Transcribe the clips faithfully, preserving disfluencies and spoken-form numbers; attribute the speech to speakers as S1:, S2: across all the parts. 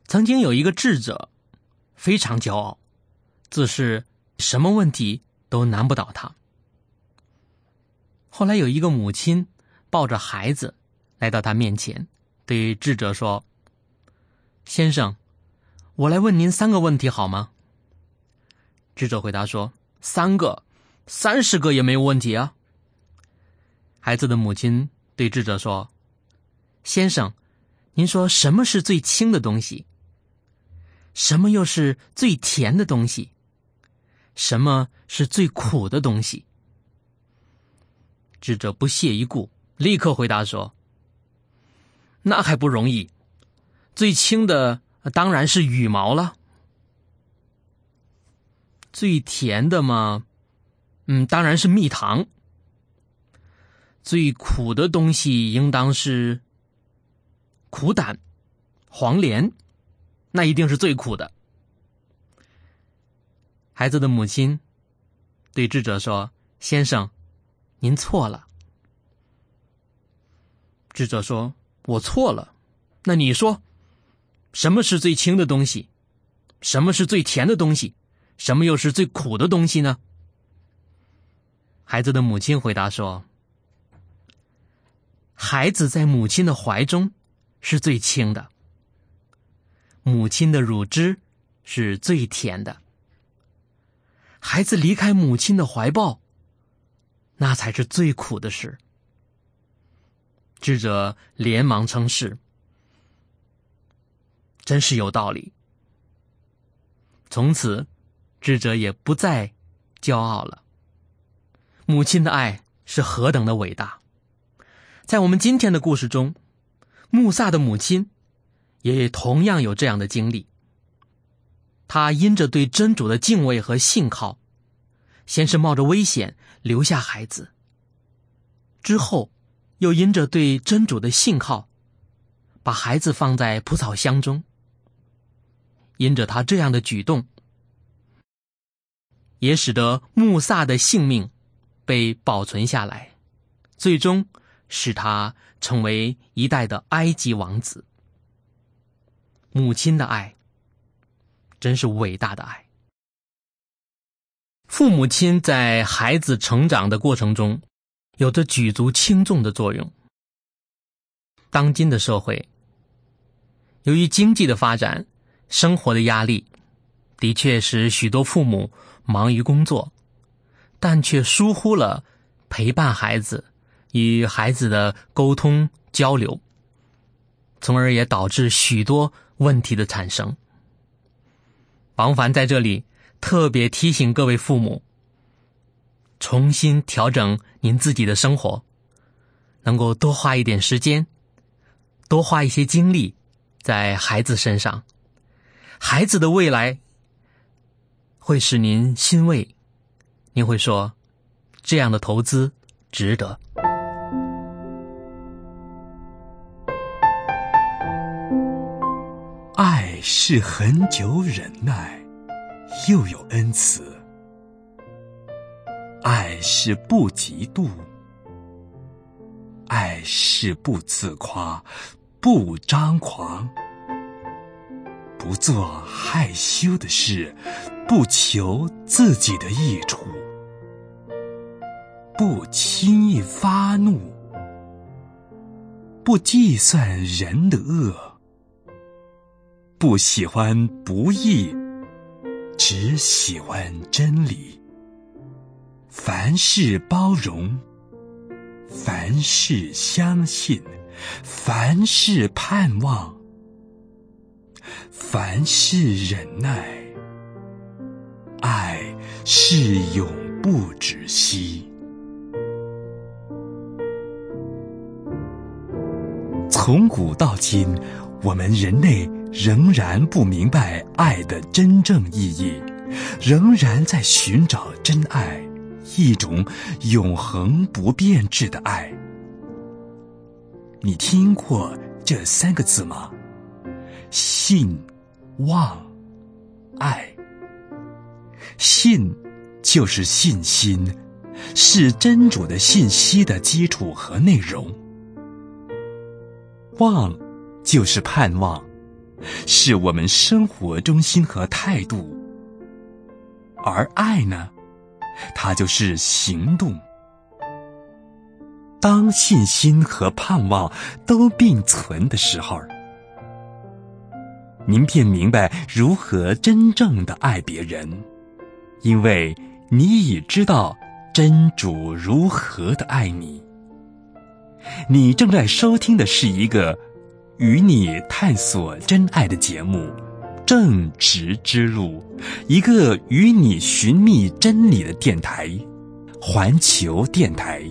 S1: 曾经有一个智者，非常骄傲，自是什么问题都难不倒他。后来有一个母亲抱着孩子来到他面前，对智者说：先生，我来问您三个问题好吗？智者回答说：三个，三十个也没有问题啊。孩子的母亲对智者说：先生，您说什么是最轻的东西？什么又是最甜的东西？什么是最苦的东西？智者不屑一顾，立刻回答说：那还不容易，最轻的当然是羽毛了。最甜的嘛，嗯，当然是蜜糖。最苦的东西应当是苦胆、黄连，那一定是最苦的。孩子的母亲对智者说：先生，您错了。智者说：我错了，那你说什么是最轻的东西？什么是最甜的东西？什么又是最苦的东西呢？孩子的母亲回答说：孩子在母亲的怀中是最轻的，母亲的乳汁是最甜的，孩子离开母亲的怀抱，那才是最苦的事。智者连忙称是，真是有道理。从此智者也不再骄傲了。母亲的爱是何等的伟大！在我们今天的故事中，穆萨的母亲也同样有这样的经历。她因着对真主的敬畏和信靠，先是冒着危险留下孩子，之后又因着对真主的信靠，把孩子放在蒲草箱中。因着他这样的举动，也使得穆萨的性命被保存下来，最终使他成为一代的埃及王子。母亲的爱真是伟大的爱。父母亲在孩子成长的过程中有着举足轻重的作用。当今的社会，由于经济的发展，生活的压力的确使许多父母忙于工作，但却疏忽了陪伴孩子，与孩子的沟通交流，从而也导致许多问题的产生。王凡在这里特别提醒各位父母，重新调整您自己的生活，能够多花一点时间，多花一些精力在孩子身上。孩子的未来会使您欣慰，您会说，这样的投资值得。
S2: 爱是恒久忍耐，又有恩慈；爱是不嫉妒；爱是不自夸，不张狂，不做害羞的事，不求自己的益处，不轻易发怒，不计算人的恶，不喜欢不义，只喜欢真理。凡事包容，凡事相信，凡事盼望，凡事忍耐，爱是永不止息。从古到今，我们人类仍然不明白爱的真正意义，仍然在寻找真爱，一种永恒不变质的爱。你听过这三个字吗？信、望、爱。信就是信心，是真主的信息的基础和内容。望就是盼望， 是我们生活中心和态度，而爱呢，它就是行动。当信心和盼望都并存的时候，您便明白如何真正的爱别人，因为你已知道真主如何的爱你。你正在收听的是一个与你探索真爱的节目《正直之路》，一个与你寻觅真理的电台——环球电台。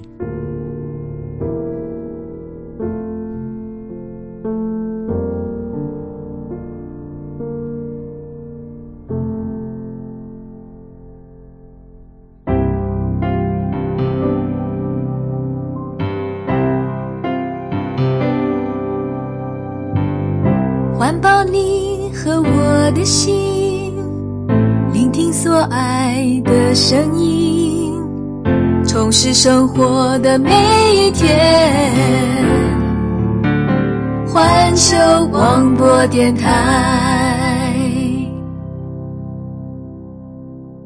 S3: 环抱你和我的心，聆听所爱的声音，充实生活的每一天。环球广播电台。